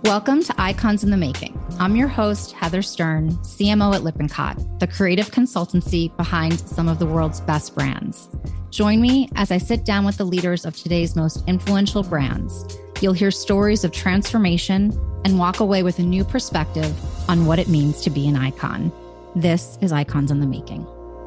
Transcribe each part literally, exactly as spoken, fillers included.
Welcome to Icons in the Making. I'm your host, Heather Stern, C M O at Lippincott, the creative consultancy behind some of the world's best brands. Join me as I sit down with the leaders of today's most influential brands. You'll hear stories of transformation and walk away with a new perspective on what it means to be an icon. This is Icons in the Making.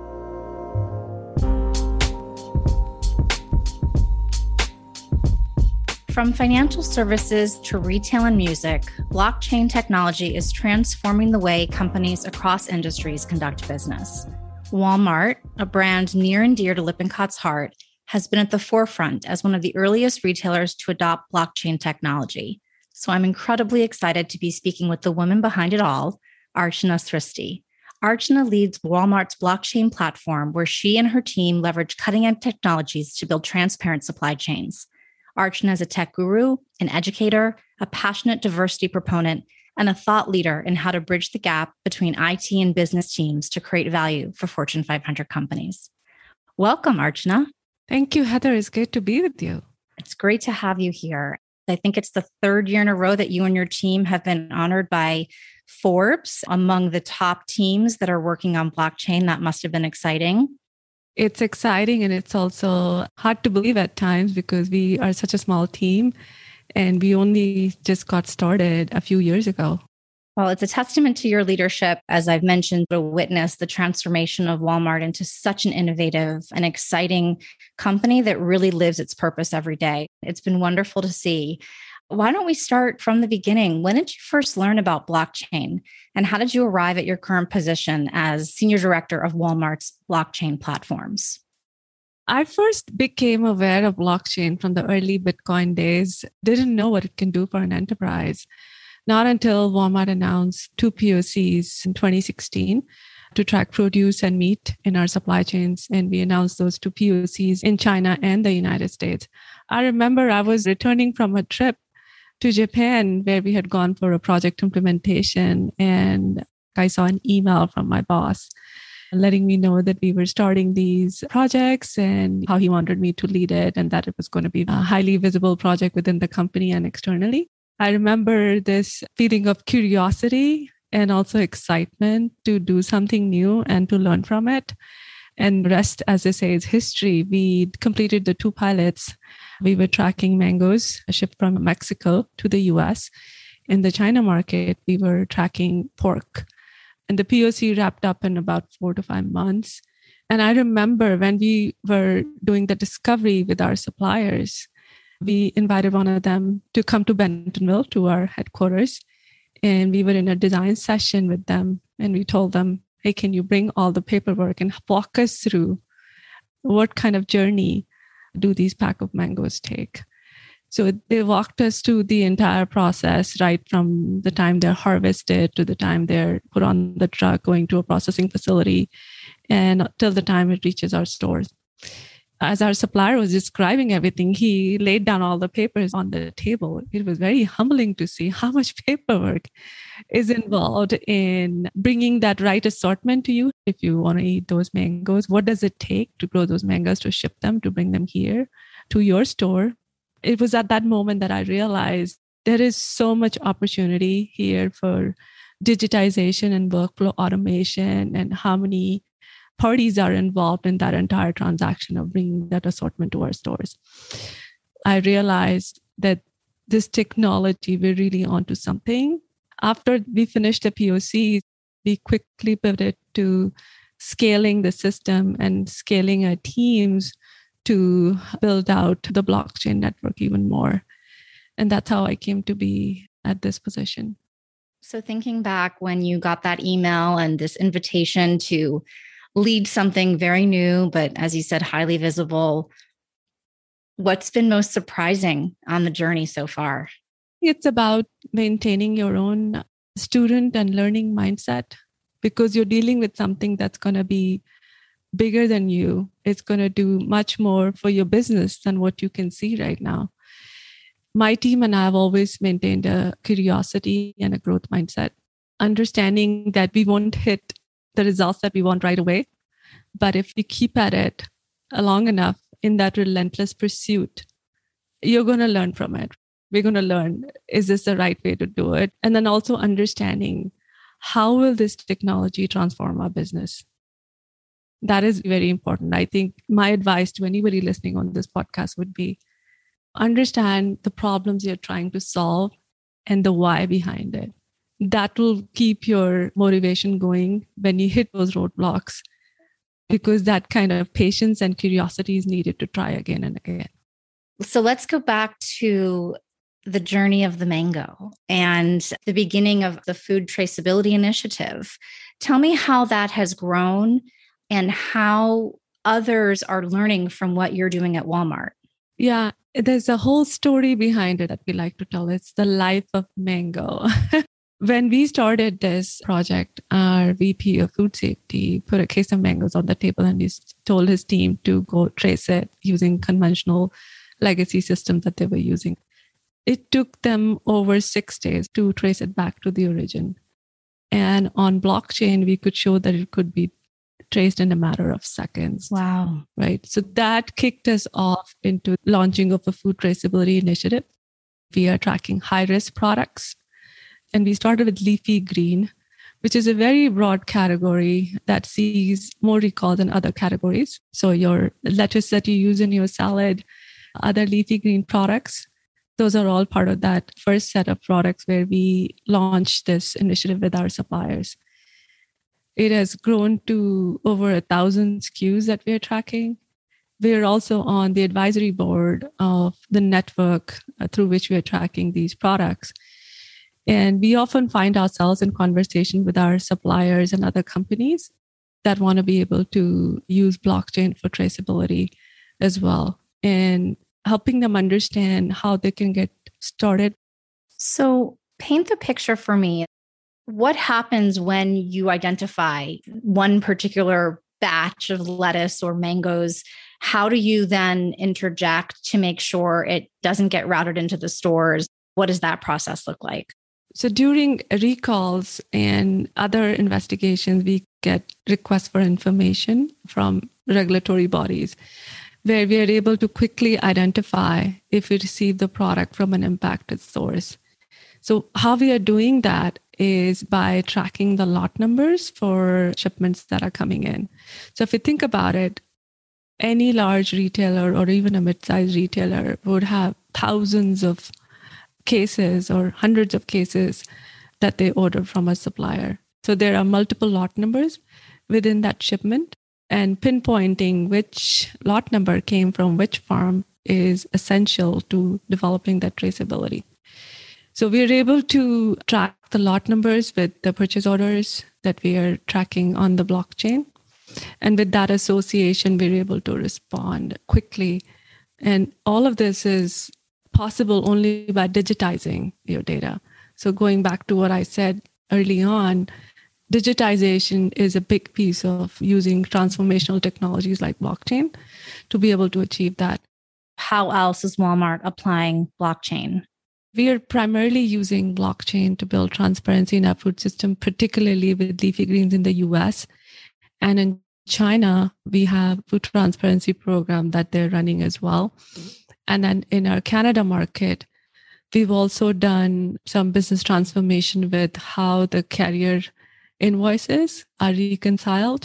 From financial services to retail and music, blockchain technology is transforming the way companies across industries conduct business. Walmart, a brand near and dear to Lippincott's heart, has been at the forefront as one of the earliest retailers to adopt blockchain technology. So I'm incredibly excited to be speaking with the woman behind it all, Archana Srishti. Archana leads Walmart's blockchain platform, where she and her team leverage cutting-edge technologies to build transparent supply chains. Archana is a tech guru, an educator, a passionate diversity proponent, and a thought leader in how to bridge the gap between I T and business teams to create value for Fortune five hundred companies. Welcome, Archana. Thank you, Heather. It's great to be with you. It's great to have you here. I think it's the third year in a row that you and your team have been honored by Forbes among the top teams that are working on blockchain. That must have been exciting. It's exciting, and it's also hard to believe at times because we are such a small team and we only just got started a few years ago. Well, it's a testament to your leadership, as I've mentioned, to witness the transformation of Walmart into such an innovative and exciting company that really lives its purpose every day. It's been wonderful to see. Why don't we start from the beginning? When did you first learn about blockchain? And how did you arrive at your current position as Senior Director of Walmart's blockchain platforms? I first became aware of blockchain from the early Bitcoin days. Didn't know what it can do for an enterprise. Not until Walmart announced two P O Cs in twenty sixteen to track produce and meat in our supply chains. And we announced those two P O Cs in China and the United States. I remember I was returning from a trip to Japan where we had gone for a project implementation, and I saw an email from my boss letting me know that we were starting these projects and how he wanted me to lead it, and that it was going to be a highly visible project within the company and externally. I remember this feeling of curiosity and also excitement to do something new and to learn from it. And the rest, as they say, is history. We completed the two pilots. We were tracking mangoes shipped from Mexico to the U S. In the China market, we were tracking pork. And the P O C wrapped up in about four to five months. And I remember when we were doing the discovery with our suppliers, we invited one of them to come to Bentonville, to our headquarters. And we were in a design session with them. And we told them, hey, can you bring all the paperwork and walk us through what kind of journey do these pack of mangoes take? So they walked us through the entire process, right from the time they're harvested to the time they're put on the truck, going to a processing facility, and till the time it reaches our stores. As our supplier was describing everything, he laid down all the papers on the table. It was very humbling to see how much paperwork is involved in bringing that right assortment to you. If you want to eat those mangoes, what does it take to grow those mangoes, to ship them, to bring them here to your store? It was at that moment that I realized there is so much opportunity here for digitization and workflow automation, and how many parties are involved in that entire transaction of bringing that assortment to our stores. I realized that this technology, we're really onto something. After we finished the P O C, we quickly pivoted to scaling the system and scaling our teams to build out the blockchain network even more. And that's how I came to be at this position. So thinking back when you got that email and this invitation to lead something very new, but as you said, highly visible, what's been most surprising on the journey so far? It's about maintaining your own student and learning mindset, because you're dealing with something that's going to be bigger than you. It's going to do much more for your business than what you can see right now. My team and I have always maintained a curiosity and a growth mindset, understanding that we won't hit the results that we want right away. But if you keep at it long enough in that relentless pursuit, you're going to learn from it. We're going to learn, is this the right way to do it? And then also understanding, how will this technology transform our business? That is very important. I think my advice to anybody listening on this podcast would be, understand the problems you're trying to solve and the why behind it. That will keep your motivation going when you hit those roadblocks, because that kind of patience and curiosity is needed to try again and again. So let's go back to the journey of the mango and the beginning of the food traceability initiative. Tell me how that has grown and how others are learning from what you're doing at Walmart. Yeah, there's a whole story behind it that we like to tell. It's the life of mango. When we started this project, our V P of food safety put a case of mangoes on the table and he told his team to go trace it using conventional legacy systems that they were using. It took them over six days to trace it back to the origin. And on blockchain, we could show that it could be traced in a matter of seconds. Wow. Right. So that kicked us off into launching of a food traceability initiative. We are tracking high-risk products. And we started with leafy green, which is a very broad category that sees more recall than other categories. So your lettuce that you use in your salad, other leafy green products, those are all part of that first set of products where we launched this initiative with our suppliers. It has grown to over a thousand S K Us that we are tracking. We are also on the advisory board of the network through which we are tracking these products. And we often find ourselves in conversation with our suppliers and other companies that want to be able to use blockchain for traceability as well, and helping them understand how they can get started. So paint the picture for me. What happens when you identify one particular batch of lettuce or mangoes? How do you then interject to make sure it doesn't get routed into the stores? What does that process look like? So during recalls and other investigations, we get requests for information from regulatory bodies where we are able to quickly identify if we receive the product from an impacted source. So how we are doing that is by tracking the lot numbers for shipments that are coming in. So if you think about it, any large retailer or even a mid-sized retailer would have thousands of cases or hundreds of cases that they order from a supplier. So there are multiple lot numbers within that shipment, and pinpointing which lot number came from which farm is essential to developing that traceability. So we're able to track the lot numbers with the purchase orders that we are tracking on the blockchain. And with that association, we're able to respond quickly. And all of this is possible only by digitizing your data. So going back to what I said early on, digitization is a big piece of using transformational technologies like blockchain to be able to achieve that. How else is Walmart applying blockchain? We are primarily using blockchain to build transparency in our food system, particularly with leafy greens in the U S. And in China, we have a food transparency program that they're running as well. And then in our Canada market, we've also done some business transformation with how the carrier invoices are reconciled.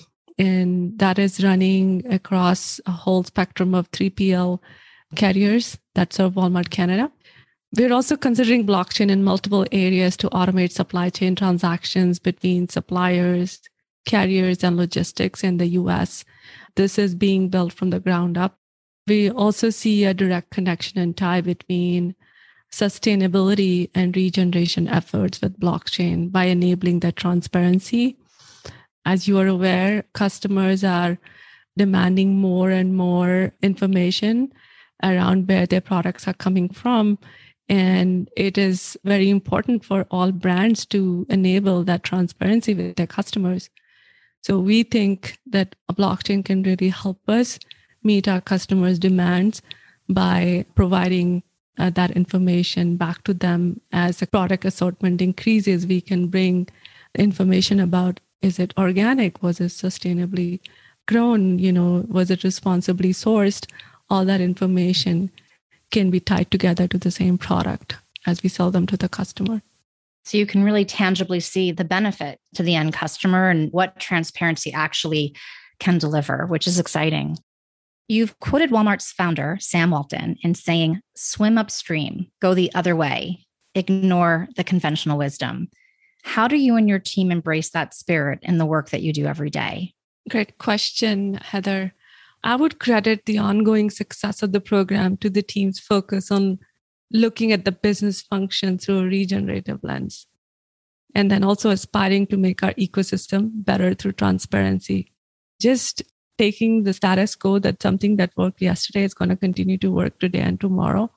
And that is running across a whole spectrum of three P L carriers that serve Walmart Canada. We're also considering blockchain in multiple areas to automate supply chain transactions between suppliers, carriers, and logistics in the U S. This is being built from the ground up. We also see a direct connection and tie between sustainability and regeneration efforts with blockchain by enabling that transparency. As you are aware, customers are demanding more and more information around where their products are coming from. And it is very important for all brands to enable that transparency with their customers. So we think that a blockchain can really help us meet our customers' demands by providing uh, that information back to them. As the product assortment increases, we can bring information about, is it organic? Was it sustainably grown? You know, was it responsibly sourced? All that information can be tied together to the same product as we sell them to the customer. So you can really tangibly see the benefit to the end customer and what transparency actually can deliver, which is exciting. You've quoted Walmart's founder, Sam Walton, in saying, swim upstream, go the other way, ignore the conventional wisdom. How do you and your team embrace that spirit in the work that you do every day? Great question, Heather. I would credit the ongoing success of the program to the team's focus on looking at the business function through a regenerative lens, and then also aspiring to make our ecosystem better through transparency. Just taking the status quo that something that worked yesterday is going to continue to work today and tomorrow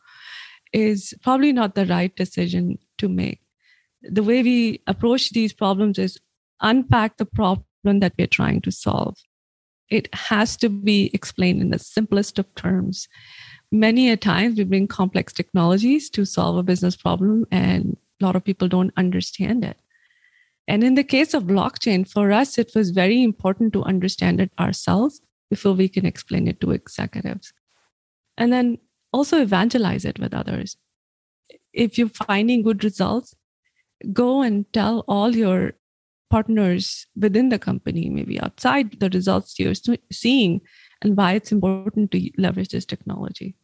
is probably not the right decision to make. The way we approach these problems is unpack the problem that we're trying to solve. It has to be explained in the simplest of terms. Many a times we bring complex technologies to solve a business problem and a lot of people don't understand it. And in the case of blockchain, for us, it was very important to understand it ourselves before we can explain it to executives. And then also evangelize it with others. If you're finding good results, go and tell all your partners within the company, maybe outside, the results you're seeing and why it's important to leverage this technology.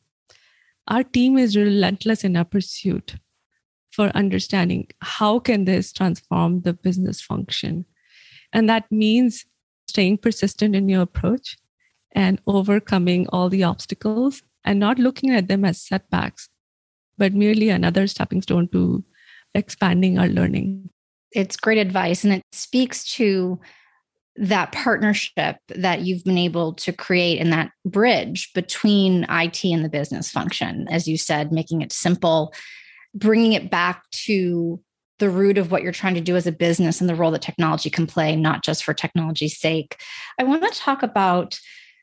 Our team is relentless in our pursuit for understanding how can this transform the business function. And that means staying persistent in your approach and overcoming all the obstacles and not looking at them as setbacks, but merely another stepping stone to expanding our learning. It's great advice. And it speaks to that partnership that you've been able to create and that bridge between I T and the business function. As you said, making it simple, bringing it back to the root of what you're trying to do as a business and the role that technology can play, not just for technology's sake. I want to talk about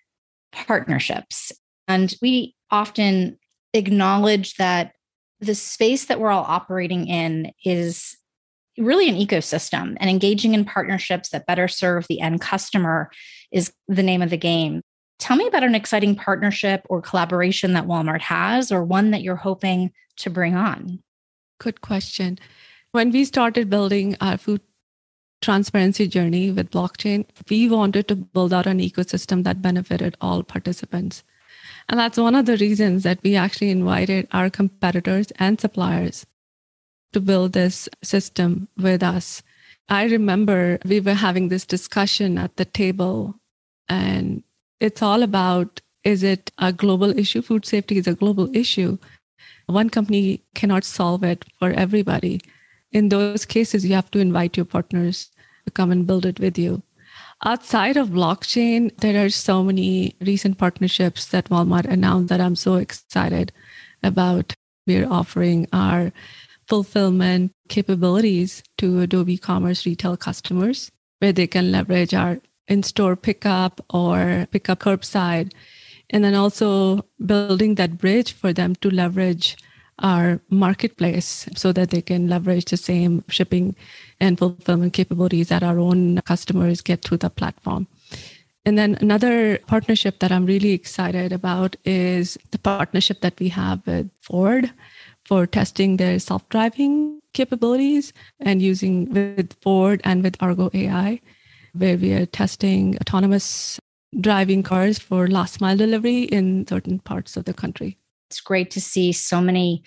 partnerships. And we often acknowledge that the space that we're all operating in is really an ecosystem, and engaging in partnerships that better serve the end customer is the name of the game. Tell me about an exciting partnership or collaboration that Walmart has, or one that you're hoping to bring on. Good question. When we started building our food transparency journey with blockchain, we wanted to build out an ecosystem that benefited all participants. And that's one of the reasons that we actually invited our competitors and suppliers to build this system with us. I remember we were having this discussion at the table, and it's all about, is it a global issue? Food safety is a global issue. One company cannot solve it for everybody. In those cases, you have to invite your partners to come and build it with you. Outside of blockchain, there are so many recent partnerships that Walmart announced that I'm so excited about. We're offering our fulfillment capabilities to Adobe Commerce retail customers, where they can leverage our in-store pickup or pickup curbside, and then also building that bridge for them to leverage our marketplace so that they can leverage the same shipping and fulfillment capabilities that our own customers get through the platform. And then another partnership that I'm really excited about is the partnership that we have with Ford for testing their self-driving capabilities and using with Ford and with Argo A I, where we are testing autonomous driving cars for last mile delivery in certain parts of the country. It's great to see so many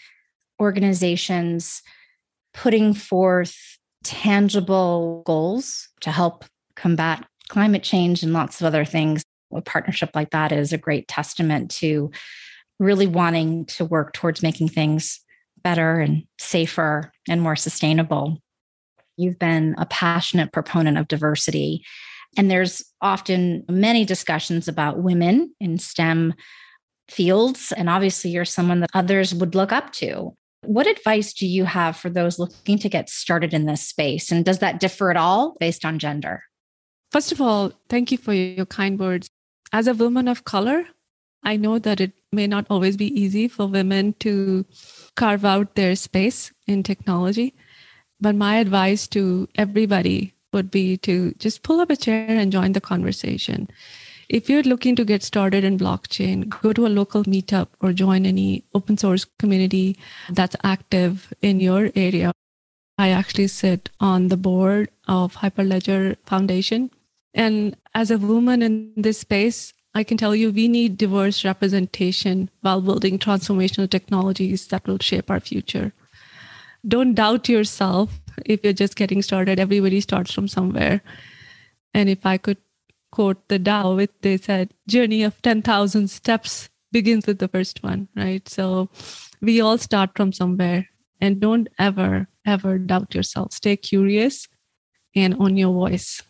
organizations putting forth tangible goals to help combat climate change and lots of other things. A partnership like that is a great testament to really wanting to work towards making things better and safer and more sustainable. You've been a passionate proponent of diversity, and there's often many discussions about women in STEM fields, and obviously you're someone that others would look up to. What advice do you have for those looking to get started in this space, and does that differ at all based on gender? First of all, thank you for your kind words. As a woman of color, I know that it may not always be easy for women to carve out their space in technology. But my advice to everybody would be to just pull up a chair and join the conversation. If you're looking to get started in blockchain, go to a local meetup or join any open source community that's active in your area. I actually sit on the board of Hyperledger Foundation. And as a woman in this space, I can tell you we need diverse representation while building transformational technologies that will shape our future. Don't doubt yourself if you're just getting started. Everybody starts from somewhere. And if I could quote the Tao, it, they said, journey of ten thousand steps begins with the first one, right? So we all start from somewhere. And don't ever, ever doubt yourself. Stay curious and own your voice.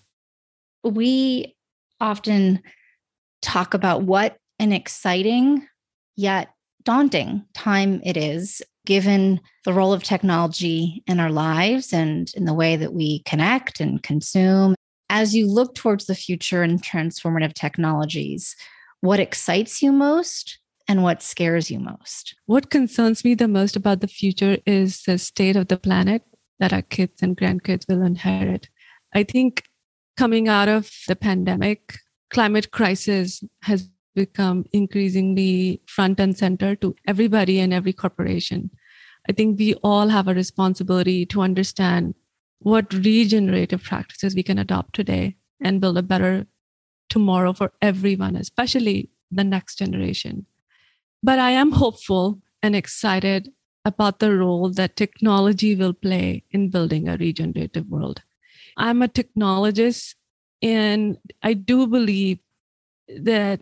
We often talk about what an exciting yet daunting time it is, given the role of technology in our lives and in the way that we connect and consume. As you look towards the future and transformative technologies, what excites you most? And what scares you most? What concerns me the most about the future is the state of the planet that our kids and grandkids will inherit. I think coming out of the pandemic, climate crisis has become increasingly front and center to everybody and every corporation. I think we all have a responsibility to understand what regenerative practices we can adopt today and build a better tomorrow for everyone, especially the next generation. But I am hopeful and excited about the role that technology will play in building a regenerative world. I'm a technologist, and I do believe that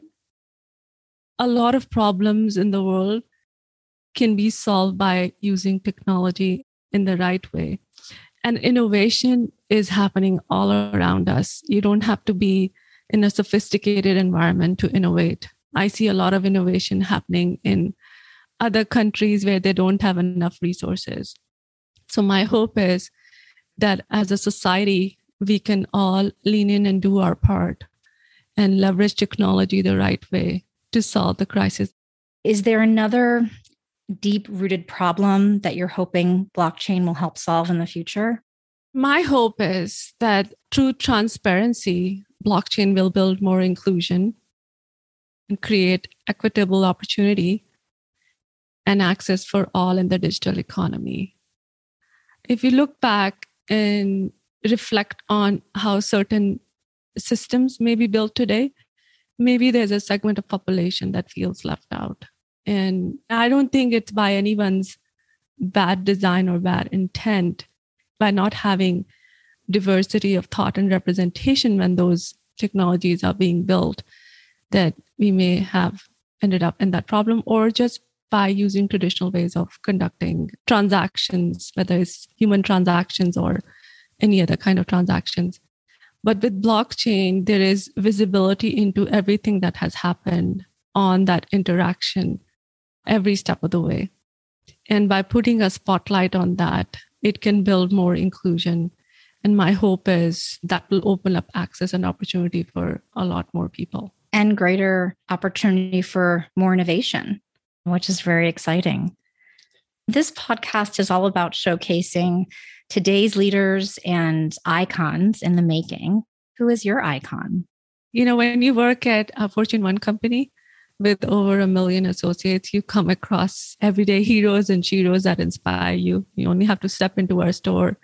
a lot of problems in the world can be solved by using technology in the right way. And innovation is happening all around us. You don't have to be in a sophisticated environment to innovate. I see a lot of innovation happening in other countries where they don't have enough resources. So my hope is that as a society, we can all lean in and do our part and leverage technology the right way to solve the crisis. Is there another deep-rooted problem that you're hoping blockchain will help solve in the future? My hope is that through transparency, blockchain will build more inclusion and create equitable opportunity and access for all in the digital economy. If you look back and reflect on how certain systems may be built today, maybe there's a segment of population that feels left out. And I don't think it's by anyone's bad design or bad intent by not having diversity of thought and representation when those technologies are being built that we may have ended up in that problem, or just by using traditional ways of conducting transactions, whether it's human transactions or any other kind of transactions. But with blockchain, there is visibility into everything that has happened on that interaction every step of the way. And by putting a spotlight on that, it can build more inclusion. And my hope is that will open up access and opportunity for a lot more people. And greater opportunity for more innovation, which is very exciting. This podcast is all about showcasing today's leaders and icons in the making. Who is your icon? You know, when you work at a Fortune one company with over a million associates, you come across everyday heroes and sheroes that inspire you. You only have to step into our store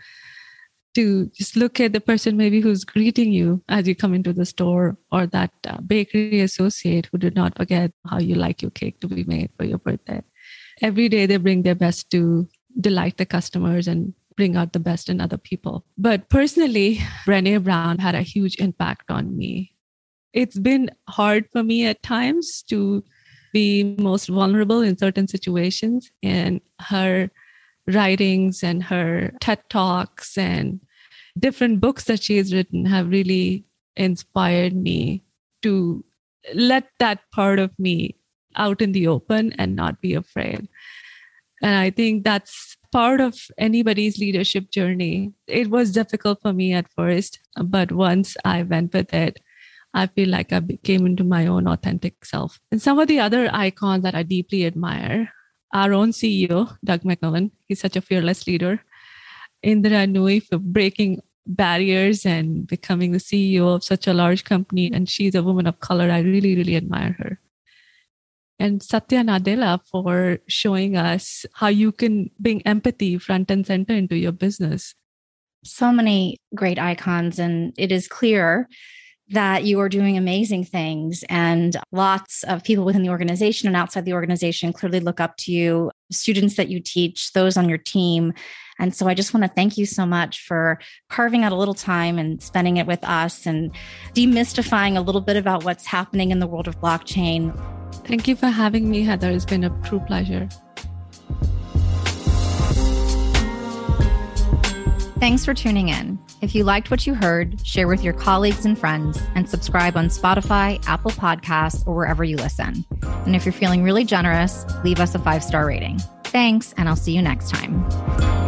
to just look at the person maybe who's greeting you as you come into the store, or that uh, bakery associate who did not forget how you like your cake to be made for your birthday. Every day they bring their best to delight the customers and bring out the best in other people. But personally, Brené Brown had a huge impact on me. It's been hard for me at times to be most vulnerable in certain situations, and her writings and her TED Talks and different books that she has written have really inspired me to let that part of me out in the open and not be afraid. And I think that's part of anybody's leadership journey. It was difficult for me at first, but once I went with it, I feel like I came into my own authentic self. And some of the other icons that I deeply admire, our own C E O, Doug McMillon, he's such a fearless leader. Indra Nooyi for breaking barriers and becoming the C E O of such a large company. And she's a woman of color. I really, really admire her. And Satya Nadella for showing us how you can bring empathy front and center into your business. So many great icons, and it is clear that you are doing amazing things, and lots of people within the organization and outside the organization clearly look up to you, students that you teach, those on your team. And so I just want to thank you so much for carving out a little time and spending it with us and demystifying a little bit about what's happening in the world of blockchain. Thank you for having me, Heather. It's been a true pleasure. Thanks for tuning in. If you liked what you heard, share with your colleagues and friends, and subscribe on Spotify, Apple Podcasts, or wherever you listen. And if you're feeling really generous, leave us a five-star rating. Thanks, and I'll see you next time.